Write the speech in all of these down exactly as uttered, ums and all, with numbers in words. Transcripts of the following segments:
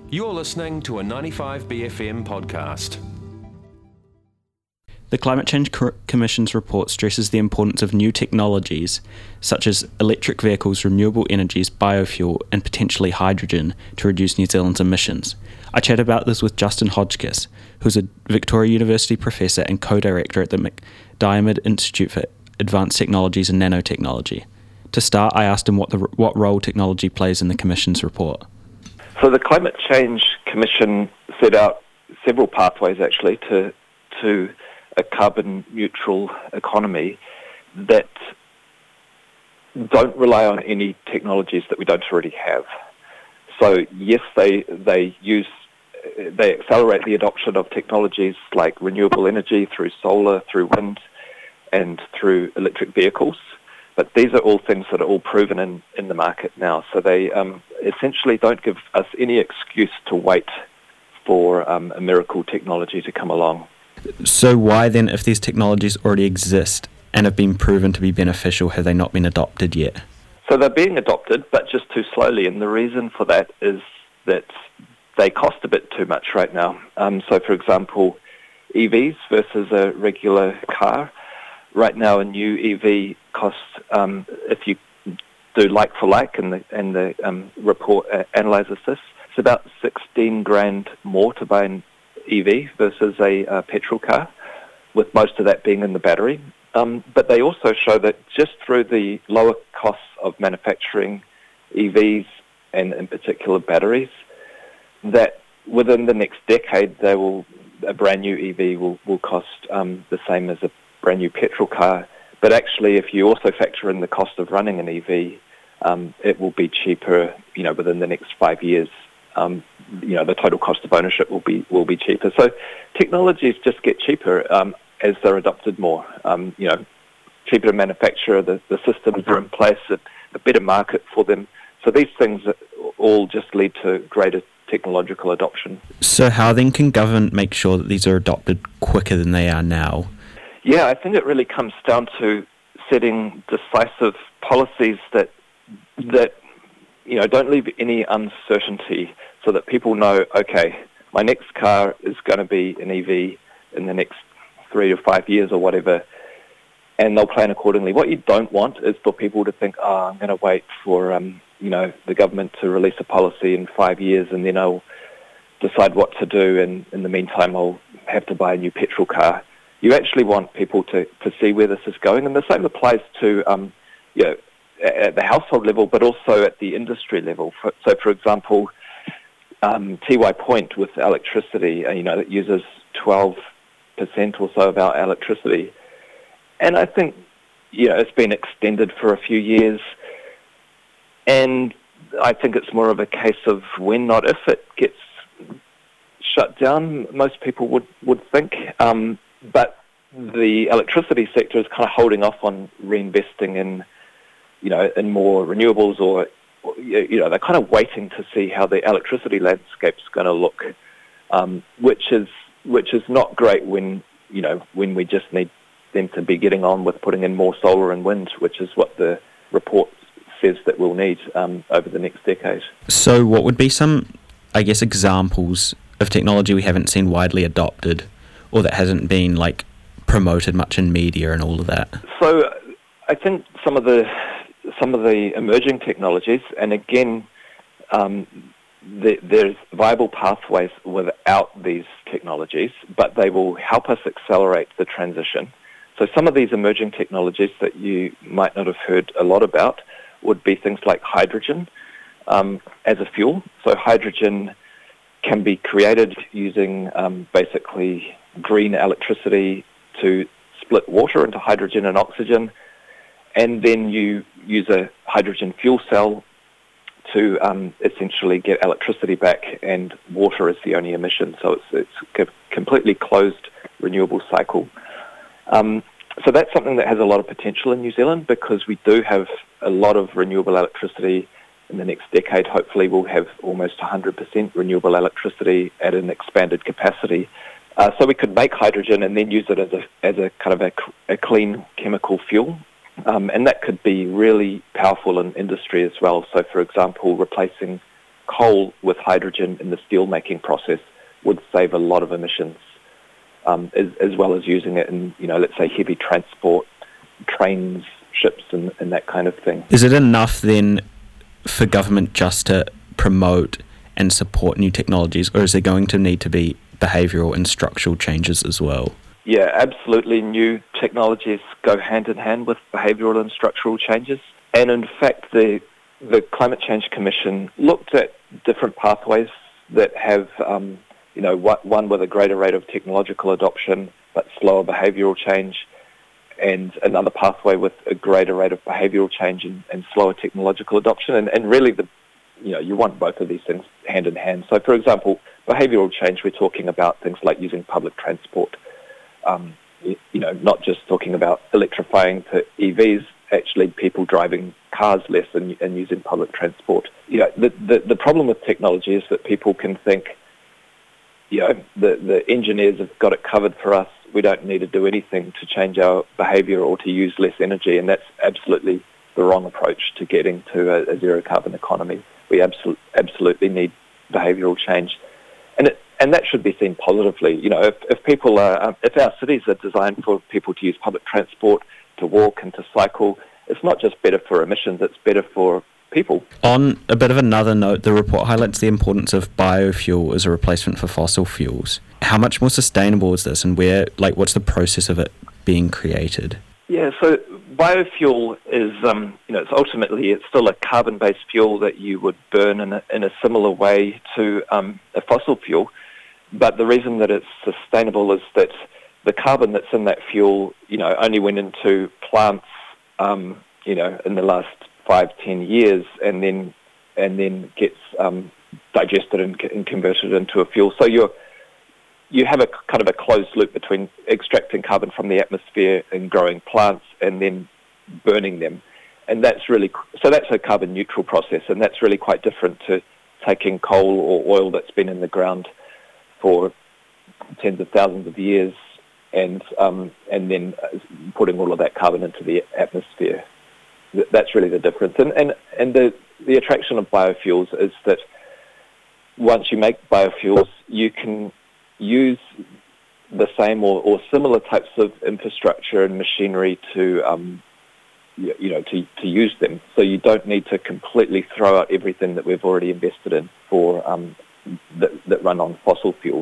You're listening to a ninety-five B F M podcast. The Climate Change Commission's report stresses the importance of new technologies, such as electric vehicles, renewable energies, biofuel, and potentially hydrogen, to reduce New Zealand's emissions. I chat about this with Justin Hodgkiss, who's a Victoria University professor and co-director at the MacDiarmid Institute for Advanced Technologies and Nanotechnology. To start, I asked him what the what role technology plays in the Commission's report. So the Climate Change Commission set out several pathways, actually, to to a carbon neutral economy that don't rely on any technologies that we don't already have. So yes, they they use they accelerate the adoption of technologies like renewable energy through solar, through wind, and through electric vehicles. But these are all things that are all proven in, in the market now. So they um, essentially don't give us any excuse to wait for um, a miracle technology to come along. So why then, if these technologies already exist and have been proven to be beneficial, have they not been adopted yet? So they're being adopted, but just too slowly. And the reason for that is that they cost a bit too much right now. Um, so for example, E Vs versus a regular car. Right now, a new E V costs, um, if you do like for like, and the, and the um, report uh, analyses this, it's about sixteen grand more to buy an E V versus a uh, petrol car, with most of that being in the battery. Um, but they also show that just through the lower costs of manufacturing E Vs, and in particular batteries, that within the next decade, they will a brand new E V will, will cost um, the same as a brand new petrol car, but actually if you also factor in the cost of running an E V, um, it will be cheaper, you know, within the next five years. Um, you know, the total cost of ownership will be will be cheaper. So technologies just get cheaper um, as they're adopted more. Um, you know, cheaper to manufacture, the, the systems are in place, a, a better market for them. So these things all just lead to greater technological adoption. So how then can government make sure that these are adopted quicker than they are now? Yeah, I think it really comes down to setting decisive policies that that you know don't leave any uncertainty, so that people know, okay, my next car is going to be an E V in the next three to five years or whatever, and they'll plan accordingly. What you don't want is for people to think, oh, I'm going to wait for um, you know the government to release a policy in five years, and then I'll decide what to do, and in the meantime I'll have to buy a new petrol car. You actually want people to, to see where this is going, and the same applies to um, you know, at the household level, but also at the industry level. For, so, for example, um, T Y Point with electricity, uh, you know, it uses twelve percent or so of our electricity, and I think you know it's been extended for a few years, and I think it's more of a case of when, not if, it gets shut down. Most people would would think. Um, But the electricity sector is kind of holding off on reinvesting in, you know, in more renewables, or, you know, they're kind of waiting to see how the electricity landscape's going to look, um, which is which is not great when, you know, when we just need them to be getting on with putting in more solar and wind, which is what the report says that we'll need um, over the next decade. So what would be some, I guess, examples of technology we haven't seen widely adopted, or that hasn't been like promoted much in media and all of that? So I think some of the some of the emerging technologies, and again, um, the, there's viable pathways without these technologies, but they will help us accelerate the transition. So some of these emerging technologies that you might not have heard a lot about would be things like hydrogen um, as a fuel. So hydrogen can be created using um, basically green electricity to split water into hydrogen and oxygen, and then you use a hydrogen fuel cell to um, essentially get electricity back, and water is the only emission. So it's it's a completely closed renewable cycle. Um, so that's something that has a lot of potential in New Zealand, because we do have a lot of renewable electricity. In the next decade, hopefully we'll have almost one hundred percent renewable electricity at an expanded capacity. Uh, so we could make hydrogen and then use it as a as a kind of a, a clean chemical fuel. Um, and that could be really powerful in industry as well. So, for example, replacing coal with hydrogen in the steel-making process would save a lot of emissions, um, as, as well as using it in, you know, let's say heavy transport, trains, ships, and, and that kind of thing. Is it enough then for government just to promote and support new technologies, or is there going to need to be behavioural and structural changes as well? Yeah, absolutely. New technologies go hand in hand with behavioural and structural changes. And in fact, the the Climate Change Commission looked at different pathways that have, um, you know, one with a greater rate of technological adoption but slower behavioural change, and another pathway with a greater rate of behavioural change and, and slower technological adoption. And, and really, the you know, you want both of these things hand in hand. So, for example, behavioural change, we're talking about things like using public transport. Um, you know, not just talking about electrifying to E Vs, actually people driving cars less and, and using public transport. You know, the, the, the problem with technology is that people can think, you know, the, the engineers have got it covered for us. We don't need to do anything to change our behaviour or to use less energy, and that's absolutely the wrong approach to getting to a, a zero-carbon economy. We absolutely absolutely need behavioural change, and it, and that should be seen positively. You know, if, if people are, if our cities are designed for people to use public transport, to walk and to cycle, it's not just better for emissions; it's better for people. On a bit of another note, the report highlights the importance of biofuel as a replacement for fossil fuels. How much more sustainable is this, and where, like, what's the process of it being created? Yeah, so biofuel is, um, you know, it's ultimately it's still a carbon-based fuel that you would burn in a, in a similar way to um, a fossil fuel. But the reason that it's sustainable is that the carbon that's in that fuel, you know, only went into plants, um, you know, in the last five, ten years, and then and then gets um, digested and, and converted into a fuel. So you're you have a kind of a closed loop between extracting carbon from the atmosphere and growing plants and then burning them. And that's really, so that's a carbon neutral process, and that's really quite different to taking coal or oil that's been in the ground for tens of thousands of years and um, and then putting all of that carbon into the atmosphere. That's really the difference. And and, and the, the attraction of biofuels is that once you make biofuels, you can use the same or, or similar types of infrastructure and machinery to, um, you, you know, to, to use them. So you don't need to completely throw out everything that we've already invested in for um, that, that run on fossil fuels.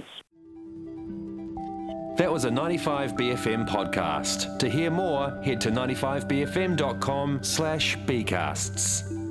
That was a ninety-five B F M podcast. To hear more, head to ninety-five b f m dot com slash bcasts.